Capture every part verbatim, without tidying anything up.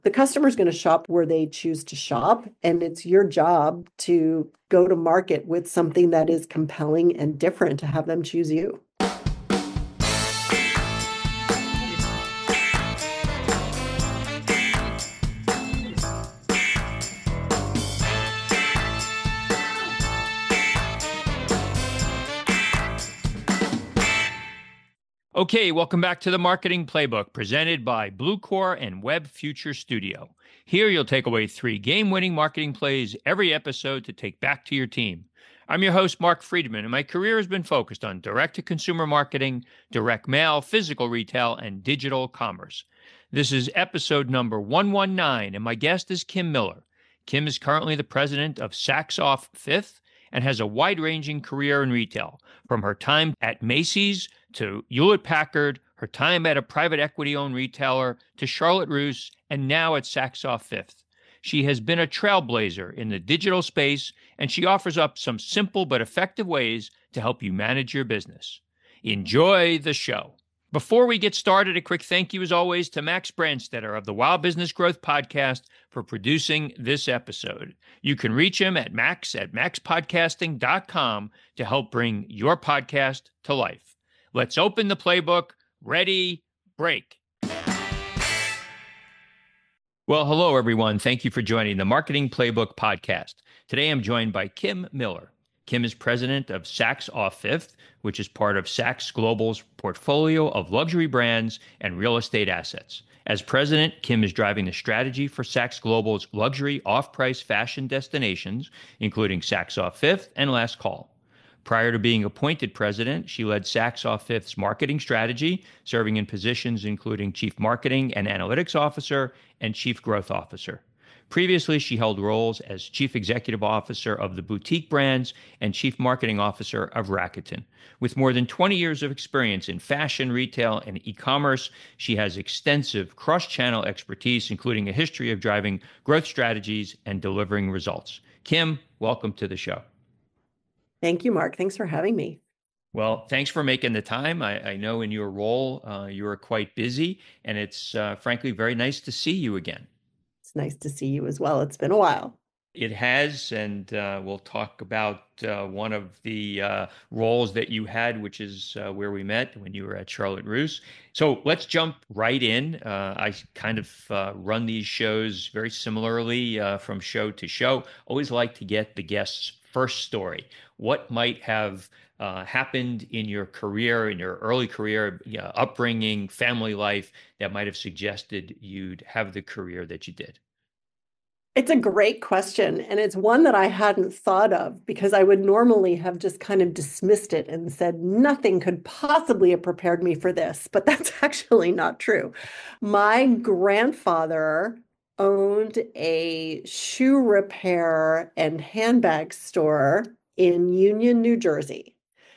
the customer's going to shop where they choose to shop, and it's your job to go to market with something that is compelling and different to have them choose you. Okay, welcome back to the Marketing Playbook presented by Bluecore and Web Future Studio. Here you'll take away three game-winning marketing plays every episode to take back to your team. I'm your host, Mark Friedman, and my career has been focused on direct-to-consumer marketing, direct mail, physical retail, and digital commerce. This is episode number one nineteen, and my guest is Kim Miller. Kim is currently the president of Saks Off Fifth and has a wide-ranging career in retail, from her time at Macy's to Hewlett-Packard, her time at a private equity-owned retailer, to Charlotte Russe, and now at Saks Off Fifth. She has been a trailblazer in the digital space, and she offers up some simple but effective ways to help you manage your business. Enjoy the show. Before we get started, a quick thank you, as always, to Max Branstetter of the Wow Business Growth Podcast for producing this episode. You can reach him at max at max podcasting dot com to help bring your podcast to life. Let's open the playbook. Ready, break. Well, hello, everyone. Thank you for joining the Marketing Playbook Podcast. Today, I'm joined by Kim Miller. Kim is president of Saks Off Fifth, which is part of Saks Global's portfolio of luxury brands and real estate assets. As president, Kim is driving the strategy for Saks Global's luxury off-price fashion destinations, including Saks Off Fifth and Last Call. Prior to being appointed president, she led Saks Off Fifth's marketing strategy, serving in positions including chief marketing and analytics officer and chief growth officer. Previously, she held roles as chief executive officer of the boutique brands and chief marketing officer of Rakuten. With more than twenty years of experience in fashion, retail, and e-commerce, she has extensive cross-channel expertise, including a history of driving growth strategies and delivering results. Kim, welcome to the show. Thank you, Mark. Thanks for having me. Well, thanks for making the time. I, I know in your role, uh, you are quite busy, and it's uh, frankly very nice to see you again. It's nice to see you as well. It's been a while. It has, and uh, we'll talk about uh, one of the uh, roles that you had, which is uh, where we met when you were at Charlotte Russe. So let's jump right in. Uh, I kind of uh, run these shows very similarly uh, from show to show. Always like to get the guest's first story. What might have uh, happened in your career, in your early career, you know, upbringing, family life, that might have suggested you'd have the career that you did? It's a great question, and it's one that I hadn't thought of because I would normally have just kind of dismissed it and said nothing could possibly have prepared me for this, but that's actually not true. My grandfather owned a shoe repair and handbag store in Union, New Jersey.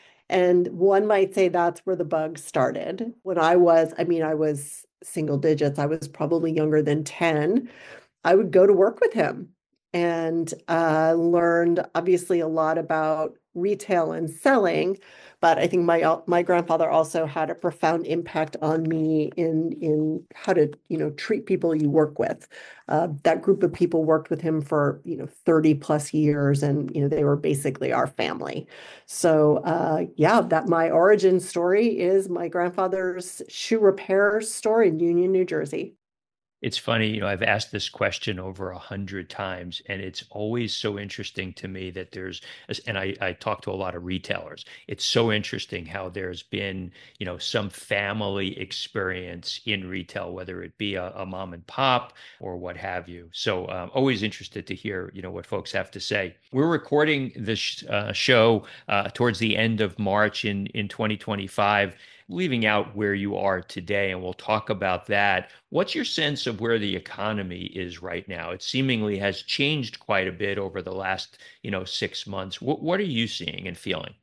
And one might say that's where the bug started. When I was, I mean, I was single digits. I was probably younger than ten. I would go to work with him and uh, learned obviously a lot about retail and selling. But I think my my grandfather also had a profound impact on me in in how to you know treat people you work with. Uh, that group of people worked with him for you know thirty plus years, and you know they were basically our family. So uh, yeah, that my origin story is my grandfather's shoe repair store in Union, New Jersey. It's funny, you know, I've asked this question over a hundred times, and it's always so interesting to me that there's, and I, I talk to a lot of retailers. It's so interesting how there's been, you know, some family experience in retail, whether it be a, a mom and pop or what have you. So I'm always interested to hear, you know, what folks have to say. We're recording this uh, show uh, towards the end of March in, in twenty twenty-five. Leaving out where you are today, and we'll talk about that. What's your sense of where the economy is right now? It seemingly has changed quite a bit over the last, you know, six months. What, what are you seeing and feeling?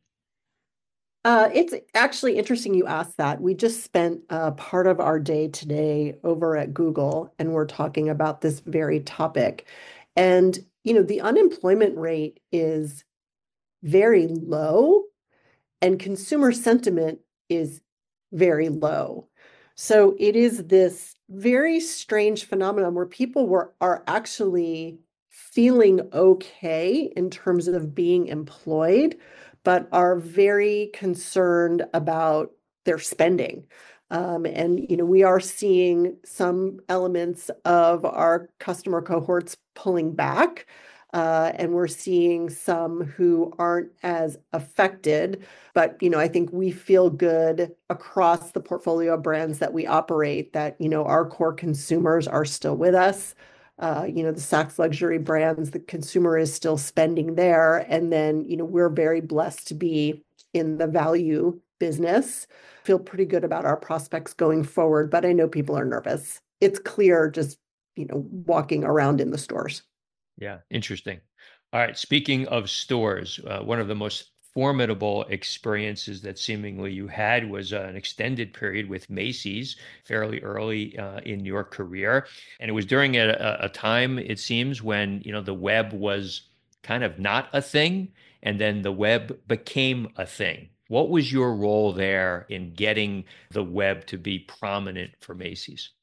Uh, it's actually interesting you asked that. We just spent uh, part of our day today over at Google, and we're talking about this very topic. And, you know, the unemployment rate is very low, and consumer sentiment is very low. So it is this very strange phenomenon where people were are actually feeling okay in terms of being employed, but are very concerned about their spending. Um, and you know, we are seeing some elements of our customer cohorts pulling back, uh, and we're seeing some who aren't as affected. But, you know, I think we feel good across the portfolio of brands that we operate that, you know, our core consumers are still with us. Uh, you know, the Saks luxury brands, the consumer is still spending there. And then, you know, we're very blessed to be in the value business. Feel pretty good about our prospects going forward, but I know people are nervous. It's clear just, you know, walking around in the stores. Yeah, interesting. All right. Speaking of stores, uh, one of the most formidable experiences that seemingly you had was uh, an extended period with Macy's fairly early uh, in your career. And it was during a, a time, it seems, when, you know, the web was kind of not a thing, and then the web became a thing. What was your role there in getting the web to be prominent for Macy's?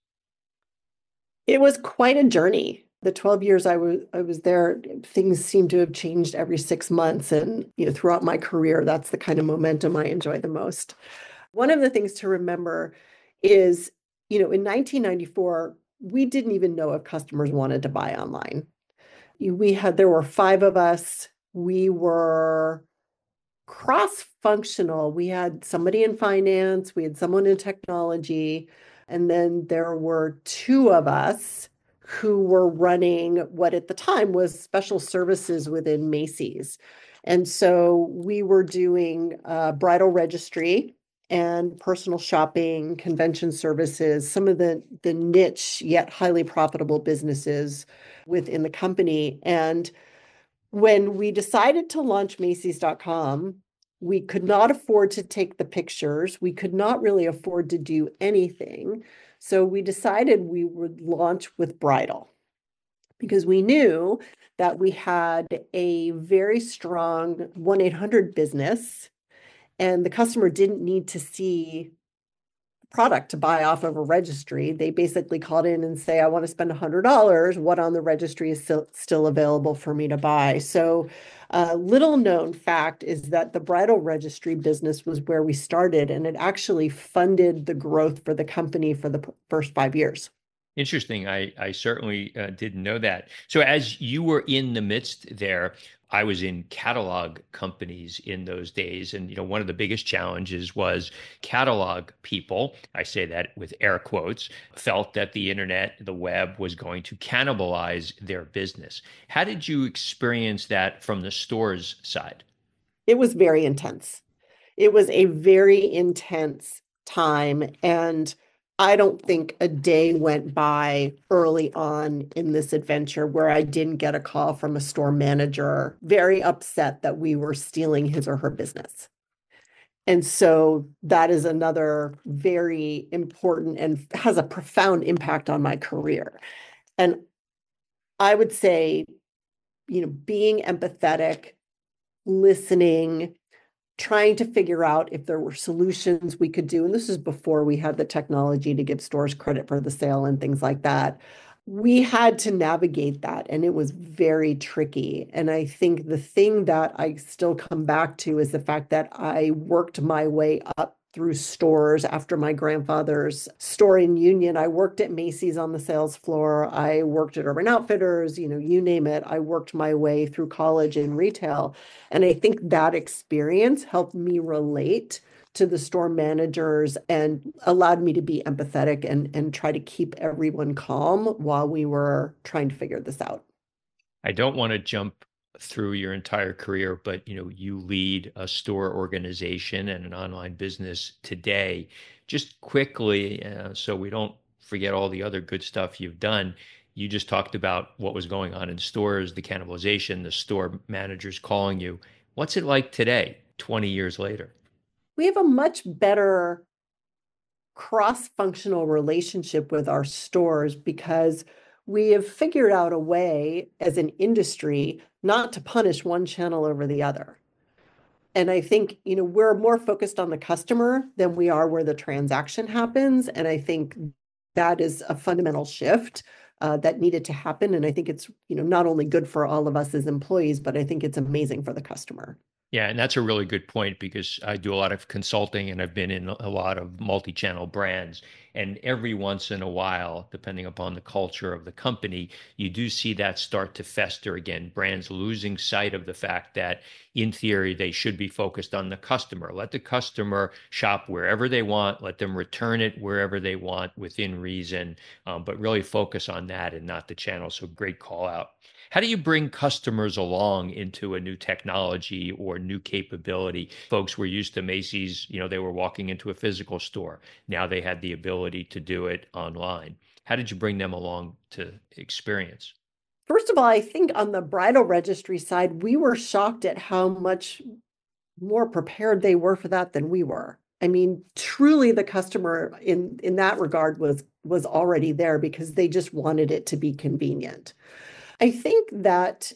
It was quite a journey. The twelve years I was I was there, things seem to have changed every six months. And you know, throughout my career, that's the kind of momentum I enjoy the most. One of the things to remember is, you know, in nineteen ninety-four, we didn't even know if customers wanted to buy online. We had there were five of us. We were cross-functional. We had somebody in finance, we had someone in technology, and then there were two of us who were running what at the time was special services within Macy's. And so we were doing uh, bridal registry and personal shopping, convention services, some of the the niche yet highly profitable businesses within the company. And when we decided to launch Macy's dot com, we could not afford to take the pictures. We could not really afford to do anything. So we decided we would launch with bridal because we knew that we had a very strong one eight hundred business and the customer didn't need to see product to buy off of a registry. They basically called in and say, I want to spend one hundred dollars. What on the registry is still, still available for me to buy? So a uh, little known fact is that the bridal registry business was where we started, and it actually funded the growth for the company for the first five years. Interesting. I, I certainly uh, didn't know that. So, as you were in the midst there, I was in catalog companies in those days. And, you know, one of the biggest challenges was catalog people, I say that with air quotes, felt that the internet, the web was going to cannibalize their business. How did you experience that from the store's side? It was very intense. It was a very intense time. And I don't think a day went by early on in this adventure where I didn't get a call from a store manager very upset that we were stealing his or her business. And so that is another very important and has a profound impact on my career. And I would say, you know, being empathetic, listening, trying to figure out if there were solutions we could do. And this is before we had the technology to give stores credit for the sale and things like that. We had to navigate that, and it was very tricky. And I think the thing that I still come back to is the fact that I worked my way up through stores after my grandfather's store in Union. I worked at Macy's on the sales floor. I worked at Urban Outfitters, you know, you name it. I worked my way through college in retail. And I think that experience helped me relate to the store managers and allowed me to be empathetic and, and try to keep everyone calm while we were trying to figure this out. I don't want to jump through your entire career, but you know, you lead a store organization and an online business today. Just quickly, uh, so we don't forget all the other good stuff you've done. You just talked about what was going on in stores, the cannibalization, the store managers calling you. What's it like today, twenty years later? We have a much better cross-functional relationship with our stores because we have figured out a way as an industry not to punish one channel over the other. And I think, you know, we're more focused on the customer than we are where the transaction happens. And I think that is a fundamental shift uh, that needed to happen. And I think it's, you know, not only good for all of us as employees, but I think it's amazing for the customer. Yeah, and that's a really good point because I do a lot of consulting and I've been in a lot of multi-channel brands. And every once in a while, depending upon the culture of the company, you do see that start to fester again. Brands losing sight of the fact that, in theory, they should be focused on the customer. Let the customer shop wherever they want, let them return it wherever they want within reason, um, but really focus on that and not the channel. So, great call out. How do you bring customers along into a new technology or new capability? Folks were used to Macy's, you know, they were walking into a physical store. Now they had the ability to do it online. How did you bring them along to experience? First of all, I think on the bridal registry side, we were shocked at how much more prepared they were for that than we were. I mean, truly the customer in in that regard was was already there because they just wanted it to be convenient. I think that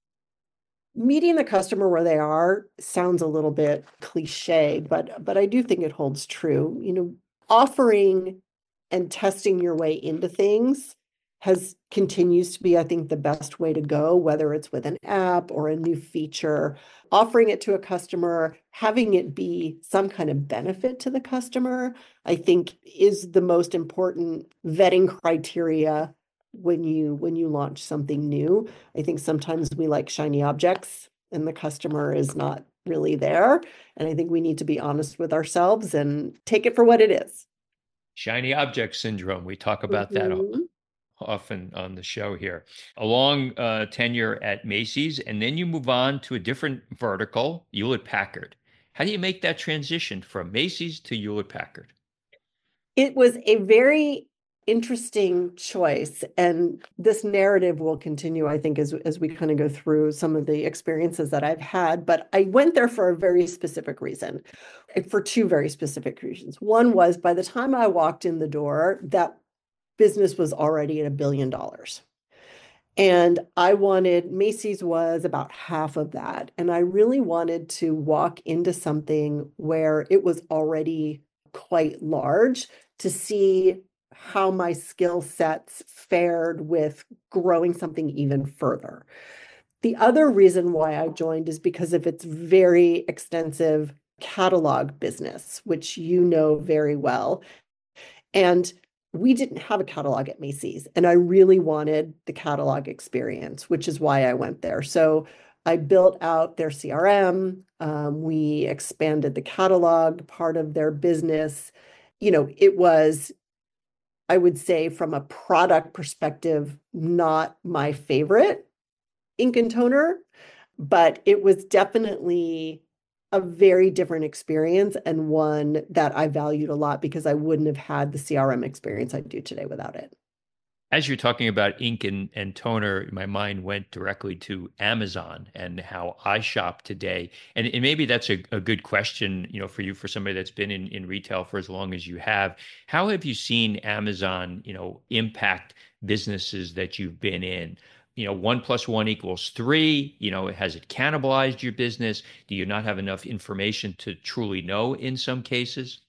meeting the customer where they are sounds a little bit cliche, but but I do think it holds true. You know, offering and testing your way into things has continues to be, I think, the best way to go, whether it's with an app or a new feature, offering it to a customer, having it be some kind of benefit to the customer, I think is the most important vetting criteria when you when you launch something new. I think sometimes we like shiny objects and the customer is not really there. And I think we need to be honest with ourselves and take it for what it is. Shiny object syndrome. We talk about that Mhm. often on the show here. A long uh, tenure at Macy's, and then you move on to a different vertical, Hewlett Packard. How do you make that transition from Macy's to Hewlett Packard? It was a very interesting choice. And this narrative will continue, I think, as, as we kind of go through some of the experiences that I've had. But I went there for a very specific reason, for two very specific reasons. One was by the time I walked in the door, that business was already at a billion dollars. And I wanted, Macy's was about half of that. And I really wanted to walk into something where it was already quite large to see how my skill sets fared with growing something even further. The other reason why I joined is because of its very extensive catalog business, which you know very well. And we didn't have a catalog at Macy's, and I really wanted the catalog experience, which is why I went there. So I built out their C R M. Um, we expanded the catalog part of their business. You know, it was, I would say, from a product perspective, not my favorite ink and toner, but it was definitely a very different experience and one that I valued a lot because I wouldn't have had the C R M experience I do today without it. As you're talking about ink and, and toner, my mind went directly to Amazon and how I shop today. And, and maybe that's a, a good question, you know, for you, for somebody that's been in, in retail for as long as you have. How have you seen Amazon, you know, impact businesses that you've been in? You know, one plus one equals three. You know, has it cannibalized your business? Do you not have enough information to truly know in some cases?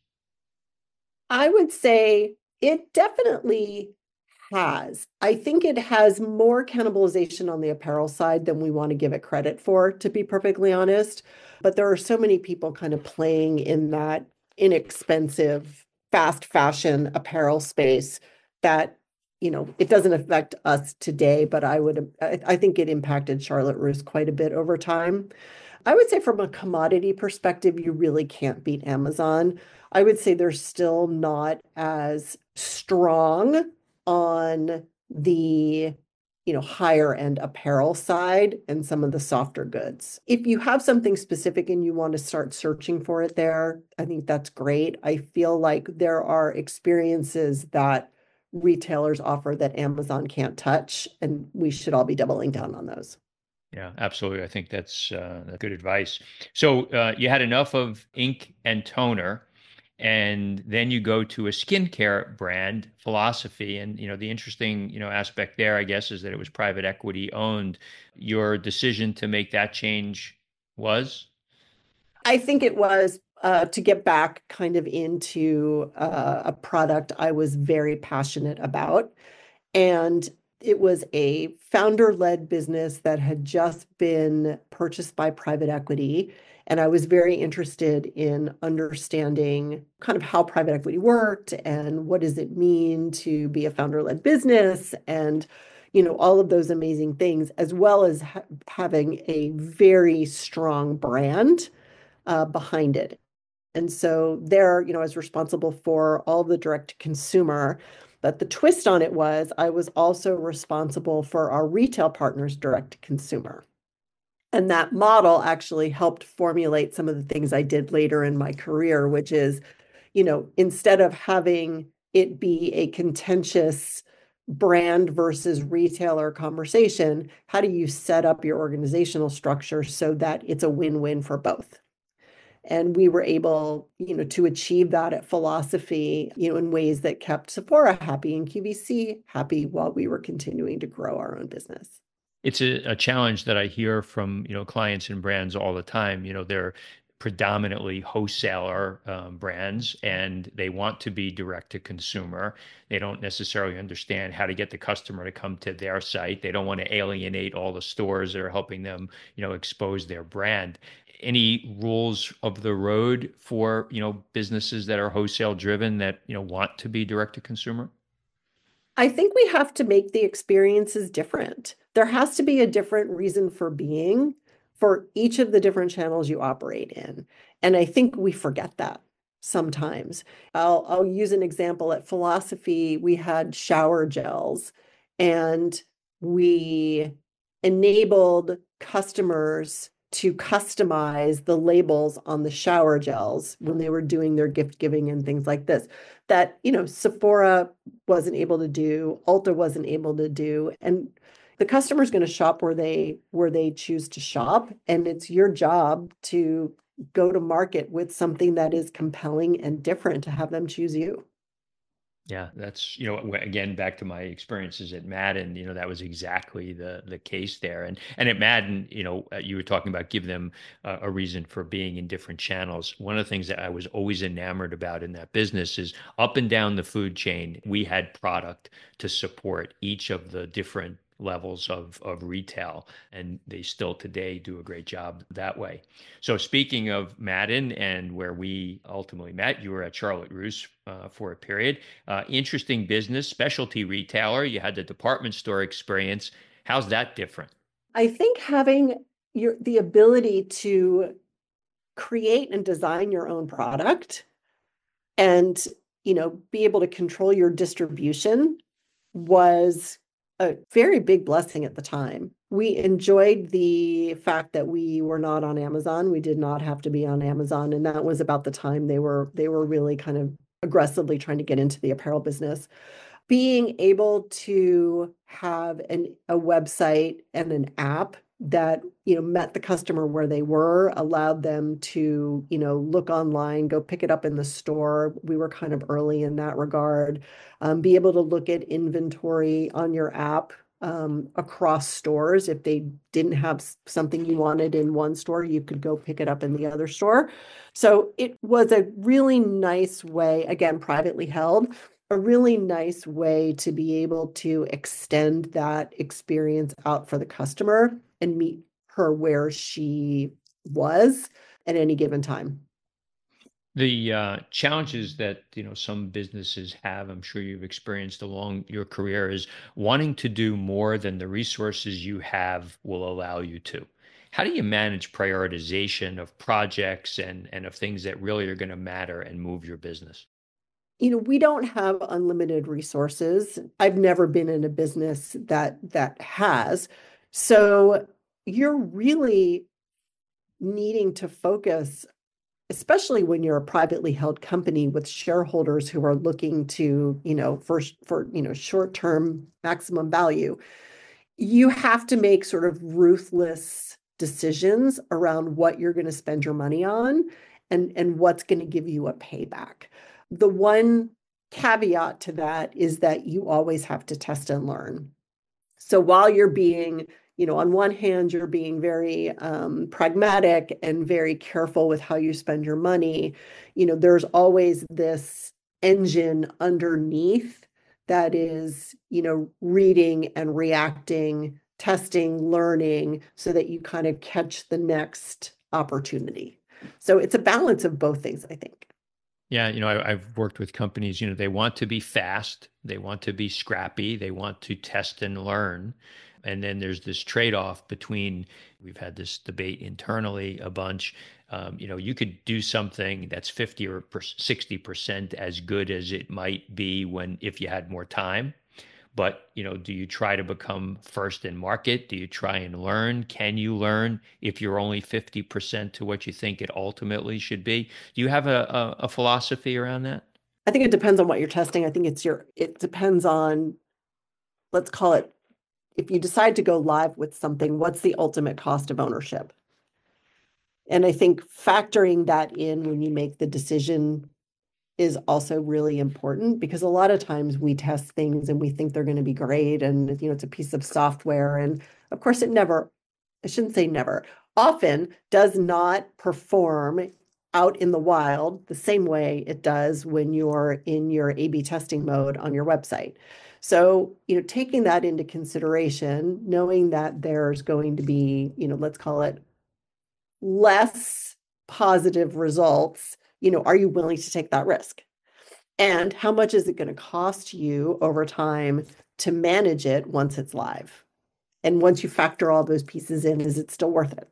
I would say it definitely has. I think it has more cannibalization on the apparel side than we want to give it credit for, to be perfectly honest. But there are so many people kind of playing in that inexpensive, fast fashion apparel space that, you know, it doesn't affect us today, but I would, I, I think it impacted Charlotte Russe quite a bit over time. I would say from a commodity perspective, you really can't beat Amazon. I would say they're still not as strong on the, you know, higher end apparel side and some of the softer goods. If you have something specific and you want to start searching for it there, I think that's great. I feel like there are experiences that retailers offer that Amazon can't touch, and we should all be doubling down on those. Yeah, absolutely. I think that's uh, good advice. So uh, you had enough of ink and toner, and then you go to a skincare brand, Philosophy. And you know, the interesting you know aspect there, I guess, is that it was private equity owned. Your decision to make that change was? I think it was uh, to get back kind of into uh, a product I was very passionate about. And it was a founder-led business that had just been purchased by private equity. And I was very interested in understanding kind of how private equity worked and what does it mean to be a founder-led business and, you know, all of those amazing things, as well as ha having a very strong brand uh, behind it. And so there, you know, I was responsible for all the direct to consumer. But the twist on it was I was also responsible for our retail partners direct to consumer. And that model actually helped formulate some of the things I did later in my career, which is, you know, instead of having it be a contentious brand versus retailer conversation, how do you set up your organizational structure so that it's a win-win for both? And we were able, you know, to achieve that at Philosophy, you know, in ways that kept Sephora happy and Q V C happy while we were continuing to grow our own business. It's a, a challenge that I hear from, you know, clients and brands all the time. You know, they're predominantly wholesaler um, brands and they want to be direct to consumer. They don't necessarily understand how to get the customer to come to their site. They don't want to alienate all the stores that are helping them, you know, expose their brand. Any rules of the road for, you know, businesses that are wholesale driven that, you know, want to be direct to consumer? I think we have to make the experiences different. There has to be a different reason for being for each of the different channels you operate in. And I think we forget that sometimes. I'll, I'll use an example. At Philosophy, we had shower gels and we enabled customers to customize the labels on the shower gels when they were doing their gift giving and things like this that, you know, Sephora wasn't able to do, Ulta wasn't able to do. And the customer's going to shop where they where they choose to shop. And it's your job to go to market with something that is compelling and different to have them choose you. Yeah, that's, you know, w- again, back to my experiences at Madden, you know, that was exactly the the case there. And and at Madden, you know, uh, you were talking about give them uh, a reason for being in different channels. One of the things that I was always enamored about in that business is up and down the food chain, we had product to support each of the different levels of of retail, and they still today do a great job that way. So speaking of Madden and where we ultimately met, you were at Charlotte Russe uh, for a period. Uh, interesting business, specialty retailer. You had the department store experience. How's that different? I think having your the ability to create and design your own product and, you know, be able to control your distribution was a very big blessing at the time. We enjoyed the fact that we were not on Amazon. We did not have to be on Amazon, and that was about the time they were they were really kind of aggressively trying to get into the apparel business. Being able to have an a website and an app that, you know, met the customer where they were, allowed them to, you know, look online, go pick it up in the store. We were kind of early in that regard. Um, be able to look at inventory on your app um, across stores. If they didn't have something you wanted in one store, you could go pick it up in the other store. So it was a really nice way, again, privately held, a really nice way to be able to extend that experience out for the customer and meet her where she was at any given time. The uh, challenges that, you know, some businesses have, I'm sure you've experienced along your career, is wanting to do more than the resources you have will allow you to. How do you manage prioritization of projects and and of things that really are going to matter and move your business? You know, we don't have unlimited resources. I've never been in a business that that has. So you're really needing to focus, especially when you're a privately held company with shareholders who are looking to, you know, for for, you know, short-term maximum value. You have to make sort of ruthless decisions around what you're going to spend your money on and and what's going to give you a payback. The one caveat to that is that you always have to test and learn. So while you're being, you know, on one hand, you're being very um, pragmatic and very careful with how you spend your money, you know, there's always this engine underneath that is, you know, reading and reacting, testing, learning, so that you kind of catch the next opportunity. So it's a balance of both things, I think. Yeah, you know, I, I've worked with companies, you know, they want to be fast, they want to be scrappy, they want to test and learn. And then there's this trade-off between, we've had this debate internally a bunch. Um, you know, you could do something that's fifty or sixty percent as good as it might be when if you had more time. But, you know, do you try to become first in market? Do you try and learn? Can you learn if you're only fifty percent to what you think it ultimately should be? Do you have a, a, a philosophy around that? I think it depends on what you're testing. I think it's your, it depends on, let's call it, if you decide to go live with something, what's the ultimate cost of ownership? And I think factoring that in when you make the decision is also really important, because a lot of times we test things and we think they're going to be great, and you know it's a piece of software, and of course it never, I shouldn't say never, often does not perform out in the wild the same way it does when you're in your A B testing mode on your website. So, you know, taking that into consideration, knowing that there's going to be, you know, let's call it less positive results, you know, are you willing to take that risk? And how much is it going to cost you over time to manage it once it's live? And once you factor all those pieces in, is it still worth it?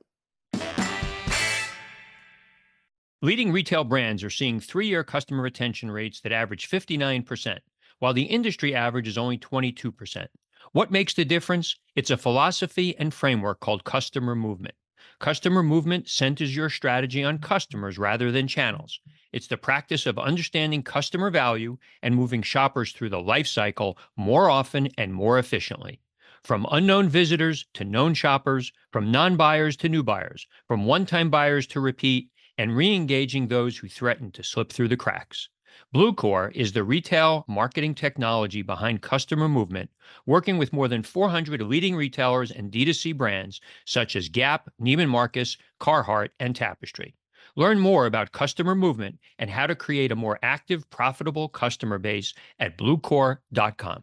Leading retail brands are seeing three-year customer retention rates that average fifty-nine percent, while the industry average is only twenty-two percent. What makes the difference? It's a philosophy and framework called customer movement. Customer movement centers your strategy on customers rather than channels. It's the practice of understanding customer value and moving shoppers through the life cycle more often and more efficiently. From unknown visitors to known shoppers, from non-buyers to new buyers, from one-time buyers to repeat, and re-engaging those who threaten to slip through the cracks. Bluecore is the retail marketing technology behind customer movement, working with more than four hundred leading retailers and D two C brands such as Gap, Neiman Marcus, Carhartt, and Tapestry. Learn more about customer movement and how to create a more active, profitable customer base at bluecore dot com.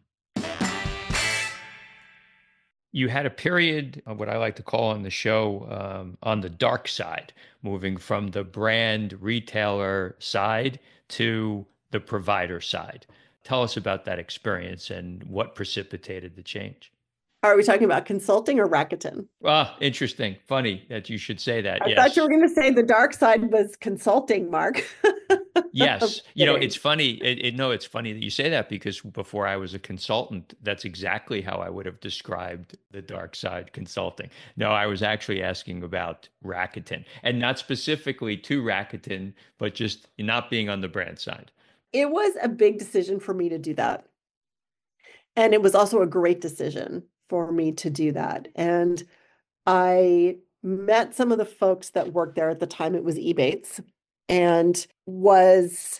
You had a period, of what I like to call on the show, um, on the dark side, moving from the brand retailer side to the provider side. Tell us about that experience and what precipitated the change. Are we talking about consulting or Rakuten? Ah, interesting. Funny that you should say that. I thought you Yes. were going to say the dark side was consulting, Mark. I'm Yes. You know, kidding. it's funny. It, it, no, it's funny that you say that because before I was a consultant, that's exactly how I would have described the dark side consulting. No, I was actually asking about Rakuten and not specifically to Rakuten, but just not being on the brand side. It was a big decision for me to do that. And it was also a great decision for me to do that. And I met some of the folks that worked there at the time. It was Ebates, and was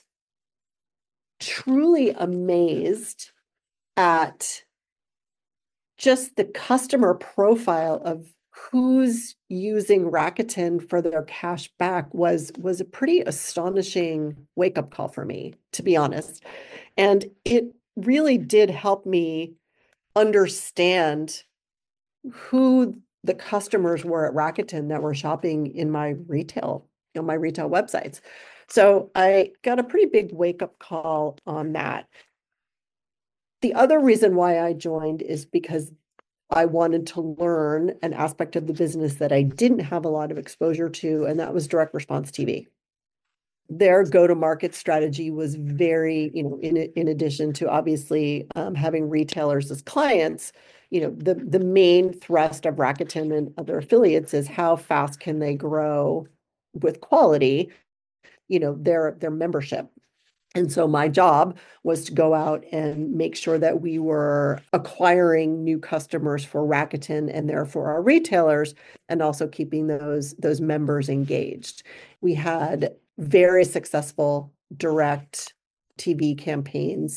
truly amazed at just the customer profile of who's using Rakuten for their cash back was was a pretty astonishing wake-up call for me, to be honest. And it really did help me understand who the customers were at Rakuten that were shopping in my retail, you know, my retail websites. So I got a pretty big wake-up call on that. The other reason why I joined is because I wanted to learn an aspect of the business that I didn't have a lot of exposure to, and that was direct response T V. Their go-to-market strategy was very, you know, in in addition to obviously um, having retailers as clients, you know, the the main thrust of Rakuten and other affiliates is how fast can they grow with quality, you know, their their membership. And so my job was to go out and make sure that we were acquiring new customers for Rakuten and therefore our retailers, and also keeping those, those members engaged. We had very successful direct T V campaigns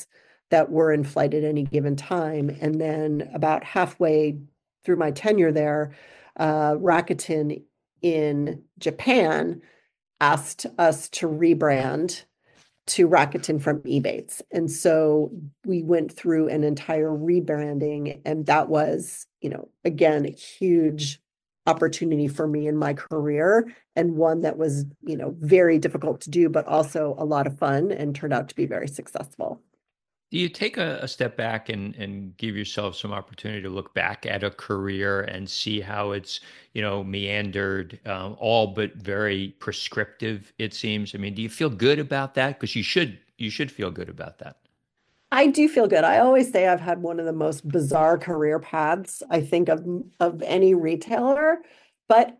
that were in flight at any given time. And then about halfway through my tenure there, uh, Rakuten in Japan asked us to rebrand to Rakuten from Ebates. And so we went through an entire rebranding, and that was, you know, again, a huge opportunity for me in my career, and one that was, you know, very difficult to do, but also a lot of fun and turned out to be very successful. Do you take a, a step back and, and give yourself some opportunity to look back at a career and see how it's, you know, meandered, um, all but very prescriptive, it seems? I mean, do you feel good about that? Because you should you should feel good about that. I do feel good. I always say I've had one of the most bizarre career paths, I think, of of any retailer, but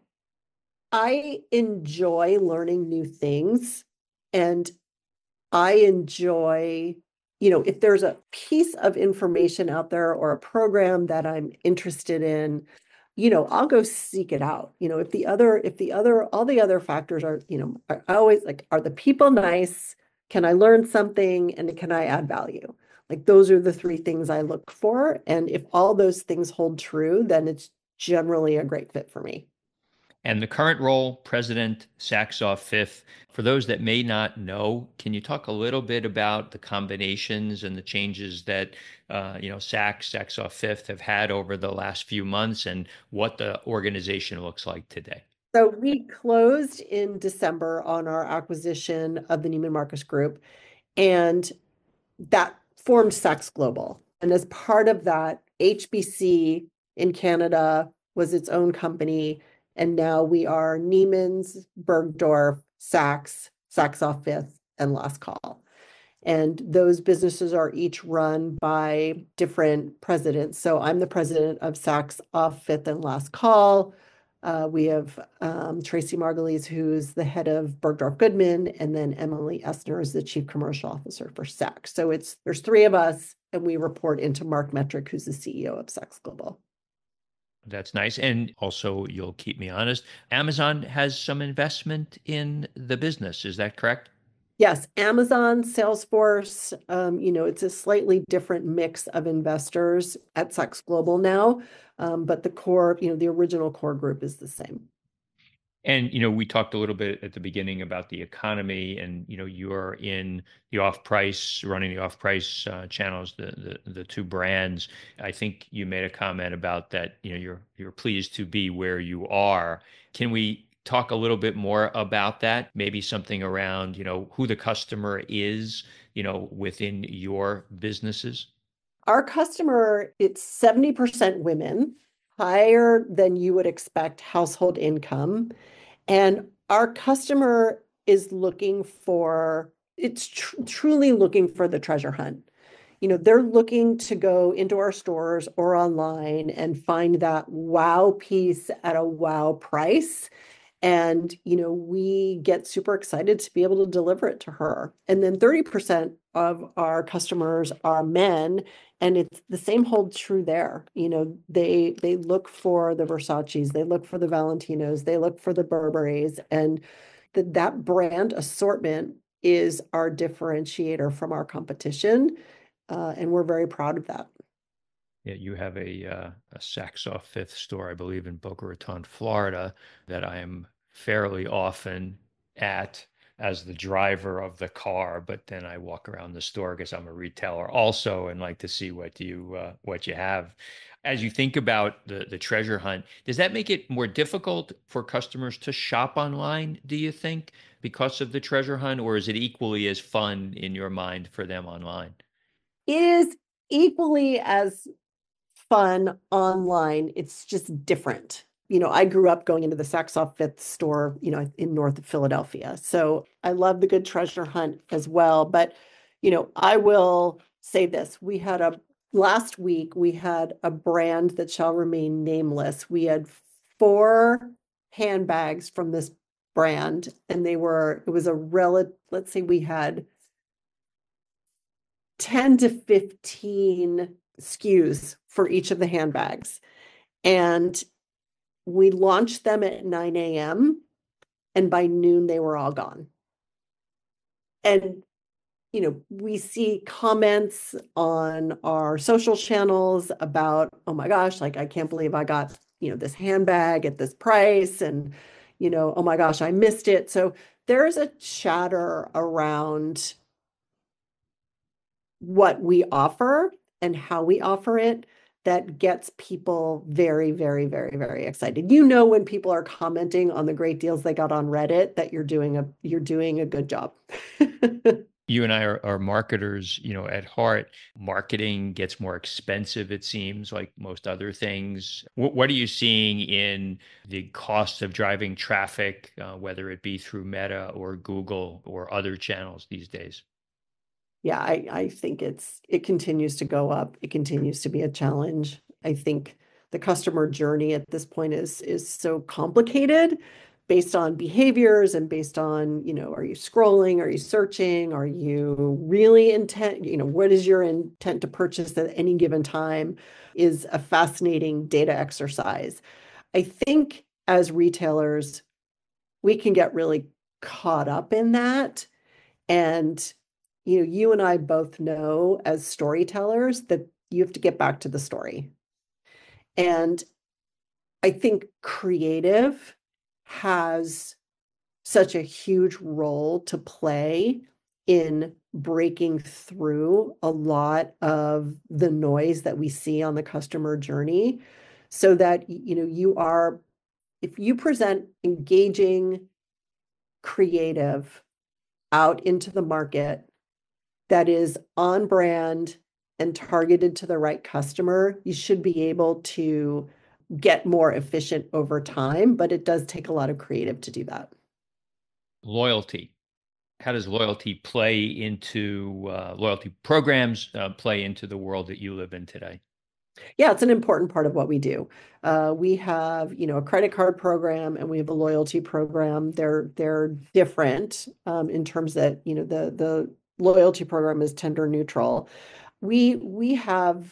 I enjoy learning new things, and I enjoy, you know, if there's a piece of information out there or a program that I'm interested in, you know, I'll go seek it out. You know, if the other, if the other, all the other factors are, you know, I I always like, are the people nice? Can I learn something? And can I add value? Like those are the three things I look for. And if all those things hold true, then it's generally a great fit for me. And the current role, President Saxoff Fifth, for those that may not know, can you talk a little bit about the combinations and the changes that uh, you know Saks, Saxoff Fifth have had over the last few months and what the organization looks like today? So we closed in December on our acquisition of the Neiman Marcus Group, and that formed Saks Global. And as part of that, H B C in Canada was its own company. And now we are Neiman's, Bergdorf, Saks, Saks Off Fifth, and Last Call. And those businesses are each run by different presidents. So I'm the president of Saks Off Fifth and Last Call. Uh, we have um, Tracy Margulies, who's the head of Bergdorf Goodman, and then Emily Essner is the chief commercial officer for Saks. So it's there's three of us, and we report into Mark Metrick, who's the C E O of Saks Global. That's nice. And also, you'll keep me honest, Amazon has some investment in the business. Is that correct? Yes, Amazon, Salesforce, um, you know, it's a slightly different mix of investors at Saks Global now, um, but the core, you know, the original core group is the same. And, you know, we talked a little bit at the beginning about the economy and, you know, you're in the off-price, running the off-price uh, channels, the, the the two brands. I think you made a comment about that, you know, you're you're pleased to be where you are. Can we talk a little bit more about that? Maybe something around, you know, who the customer is, you know, within your businesses? Our customer, it's seventy percent women, higher than you would expect household income. And our customer is looking for, it's tr truly looking for the treasure hunt. You know, they're looking to go into our stores or online and find that wow piece at a wow price. And, you know, we get super excited to be able to deliver it to her. And then thirty percent of our customers are men, and it's the same holds true there. You know, they they look for the Versaces, they look for the Valentinos, they look for the Burberrys, and that that brand assortment is our differentiator from our competition. Uh, and we're very proud of that. Yeah, you have a uh, a Saks Off Fifth store, I believe, in Boca Raton, Florida, that I am fairly often at as the driver of the car. But then I walk around the store because I'm a retailer also and like to see what you uh, what you have. As you think about the the treasure hunt, does that make it more difficult for customers to shop online, do you think, because of the treasure hunt, or is it equally as fun in your mind for them online? It is equally as fun online. It's just different. You know, I grew up going into the Saks Off Fifth store, you know, in north of Philadelphia. So I love the good treasure hunt as well. But, you know, I will say this. We had a last week, we had a brand that shall remain nameless. We had four handbags from this brand, and they were, it was a relative, let's say we had ten to fifteen S K Us for each of the handbags. And we launched them at nine a m and by noon they were all gone. And you know, we see comments on our social channels about, oh my gosh, like I can't believe I got, you know, this handbag at this price and, you know, oh my gosh, I missed it. So there's a chatter around what we offer and how we offer it that gets people very, very, very, very excited. You know, when people are commenting on the great deals they got on Reddit, that you're doing a you're doing a good job. You and I are, are marketers, you know, at heart. Marketing gets more expensive, it seems, like most other things. What, what are you seeing in the cost of driving traffic, uh, whether it be through Meta or Google or other channels these days? Yeah, I, I think it's it continues to go up. It continues to be a challenge. I think the customer journey at this point is is so complicated based on behaviors and based on, you know, are you scrolling? Are you searching? Are you really intent? You know, what is your intent to purchase at any given time is a fascinating data exercise. I think as retailers, we can get really caught up in that. And, you know, you and I both know as storytellers that you have to get back to the story. And I think creative has such a huge role to play in breaking through a lot of the noise that we see on the customer journey so that, you know, you are, if you present engaging, creative out into the market that is on brand and targeted to the right customer, you should be able to get more efficient over time, but it does take a lot of creative to do that. Loyalty. How does loyalty play into uh, loyalty programs, uh, play into the world that you live in today? Yeah, it's an important part of what we do. Uh, we have, you know, a credit card program and we have a loyalty program. They're they're different um, in terms that, you know, the the loyalty program is tender neutral. We we have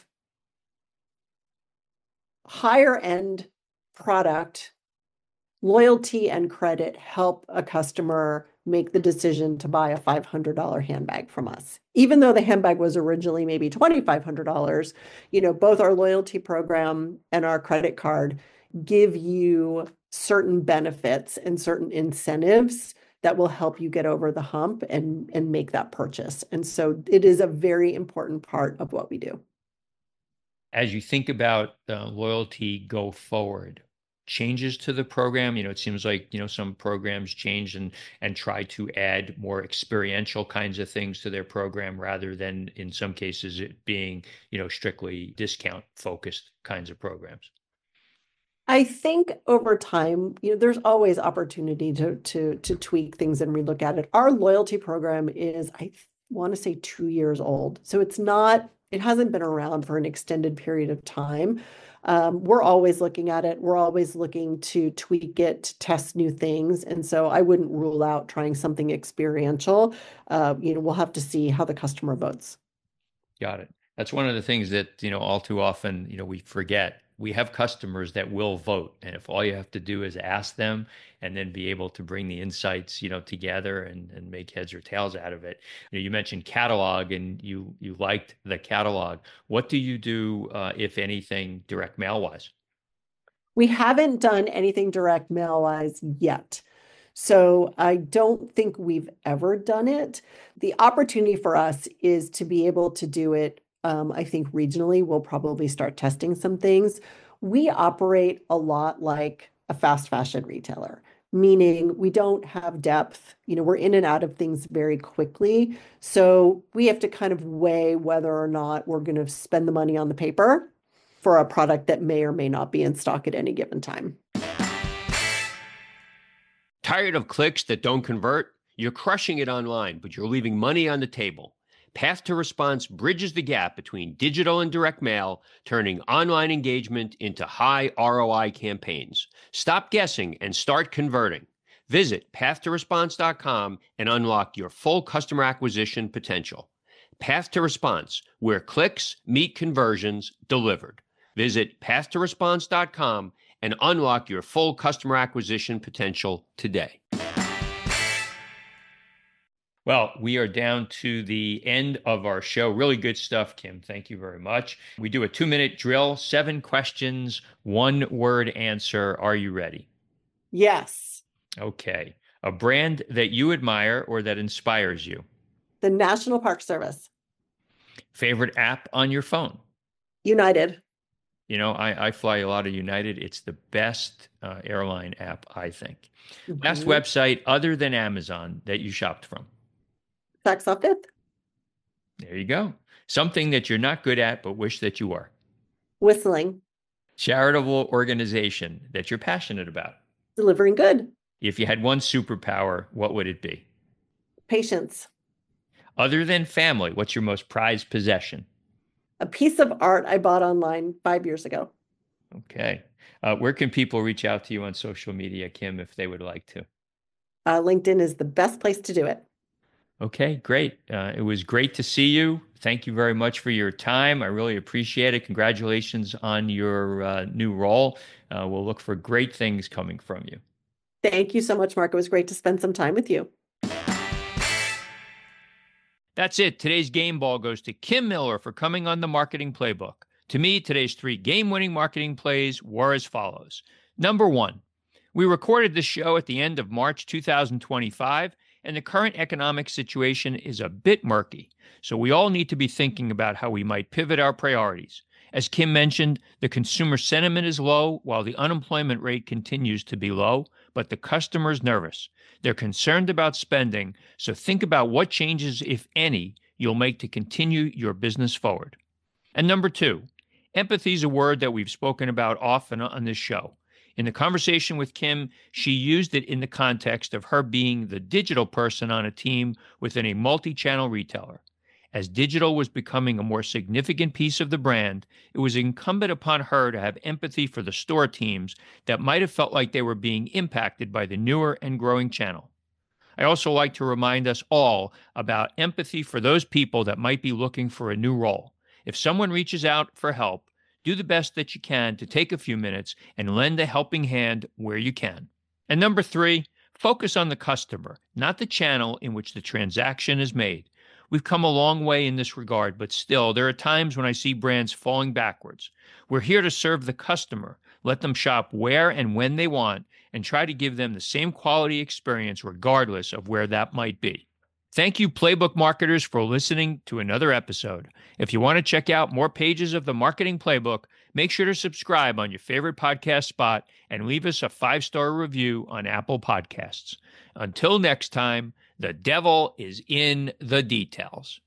higher end product. Loyalty and credit help a customer make the decision to buy a five hundred dollar handbag from us. Even though the handbag was originally maybe twenty-five hundred dollars, you know, both our loyalty program and our credit card give you certain benefits and certain incentives that will help you get over the hump and and make that purchase. And so it is a very important part of what we do. As you think about uh, loyalty go forward, changes to the program, you know, it seems like, you know, some programs change and and try to add more experiential kinds of things to their program rather than in some cases it being, you know, strictly discount focused kinds of programs. I think over time, you know, there's always opportunity to to to tweak things and relook at it. Our loyalty program is, I want to say, two years old, so it's not, it hasn't been around for an extended period of time. Um, we're always looking at it. We're always looking to tweak it, to test new things, and so I wouldn't rule out trying something experiential. Uh, you know, we'll have to see how the customer votes. Got it. That's one of the things that, you know, all too often, you know, we forget. We have customers that will vote. And if all you have to do is ask them and then be able to bring the insights, you know, together and, and make heads or tails out of it. You know, you mentioned catalog and you you liked the catalog. What do you do, uh, if anything, direct mail wise? We haven't done anything direct mail wise yet. So I don't think we've ever done it. The opportunity for us is to be able to do it. Um, I think regionally, we'll probably start testing some things. We operate a lot like a fast fashion retailer, meaning we don't have depth. You know, we're in and out of things very quickly. So we have to kind of weigh whether or not we're going to spend the money on the paper for a product that may or may not be in stock at any given time. Tired of clicks that don't convert? You're crushing it online, but you're leaving money on the table. Path to Response bridges the gap between digital and direct mail, turning online engagement into high R O I campaigns. Stop guessing and start converting. Visit path to response dot com and unlock your full customer acquisition potential. Path to Response, where clicks meet conversions delivered. Visit path to response dot com and unlock your full customer acquisition potential today. Well, we are down to the end of our show. Really good stuff, Kim. Thank you very much. We do a two minute drill, seven questions, one word answer. Are you ready? Yes. Okay. A brand that you admire or that inspires you? The National Park Service. Favorite app on your phone? United. You know, I, I fly a lot of United. It's the best uh, airline app, I think. Mm-hmm. Last website other than Amazon that you shopped from? Saks Off Fifth. There you go. Something that you're not good at but wish that you were? Whistling. Charitable organization that you're passionate about? Delivering good. If you had one superpower, what would it be? Patience. Other than family, what's your most prized possession? A piece of art I bought online five years ago. Okay. Uh, where can people reach out to you on social media, Kim, if they would like to? Uh, LinkedIn is the best place to do it. Okay, great. Uh, it was great to see you. Thank you very much for your time. I really appreciate it. Congratulations on your uh, new role. Uh, we'll look for great things coming from you. Thank you so much, Mark. It was great to spend some time with you. That's it. Today's game ball goes to Kim Miller for coming on the Marketing Playbook. To me, today's three game-winning marketing plays were as follows. Number one, we recorded this show at the end of March two thousand twenty-five, and the current economic situation is a bit murky. So we all need to be thinking about how we might pivot our priorities. As Kim mentioned, the consumer sentiment is low while the unemployment rate continues to be low, but the customer's nervous. They're concerned about spending, so think about what changes, if any, you'll make to continue your business forward. And number two, empathy is a word that we've spoken about often on this show. In the conversation with Kim, she used it in the context of her being the digital person on a team within a multi-channel retailer. As digital was becoming a more significant piece of the brand, it was incumbent upon her to have empathy for the store teams that might have felt like they were being impacted by the newer and growing channel. I also like to remind us all about empathy for those people that might be looking for a new role. If someone reaches out for help, do the best that you can to take a few minutes and lend a helping hand where you can. And number three, focus on the customer, not the channel in which the transaction is made. We've come a long way in this regard, but still, there are times when I see brands falling backwards. We're here to serve the customer, let them shop where and when they want, and try to give them the same quality experience regardless of where that might be. Thank you, Playbook marketers, for listening to another episode. If you want to check out more pages of the Marketing Playbook, make sure to subscribe on your favorite podcast spot and leave us a five-star review on Apple Podcasts. Until next time, the devil is in the details.